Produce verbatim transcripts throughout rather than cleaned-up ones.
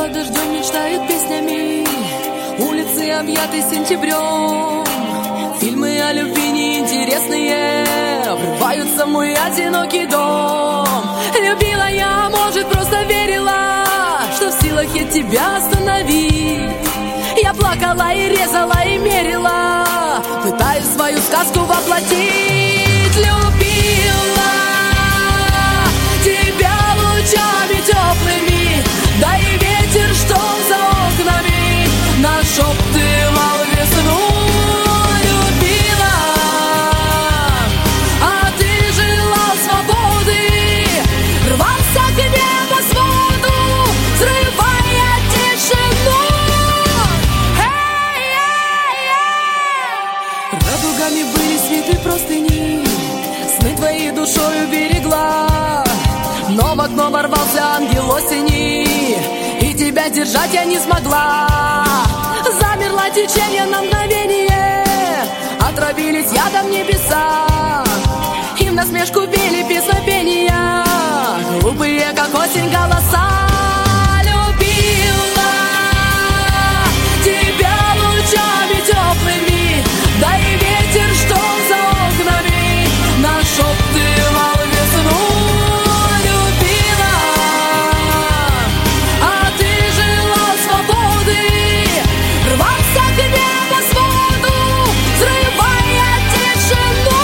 под дождем мечтают песнями, улицы объяты сентябрем. Фильмы о любви неинтересные врываются в мой одинокий дом. Любила я, может, просто верила, что в силах я тебя остановить. Я плакала и резала и мерила, пытаюсь свою сказку воплотить. Любила тебя лучами теплыми, да и ветер, что за окнами нашептывал весну. Любила, а ты желал свободы, рвался к небосводу, взрывая тишину. Радугами были светы простыни, сны твои душою берегла. Но в окно ворвался ангел осени, и тебя держать я не смогла. Замерло течение на мгновение, отравились ядом небеса, и в насмешку пели песнопения, глупые, как осень, голоса. Любила тебя лучами теплыми, да и ветер, что за окнами нашептывал весну. Любила, а ты желал свободы, рвался к небосводу, взрывая тишину.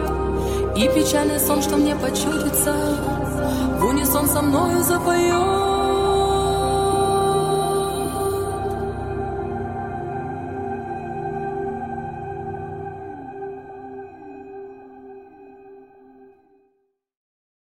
И печальный сон, что мне почудится, в унисон со мною запоет.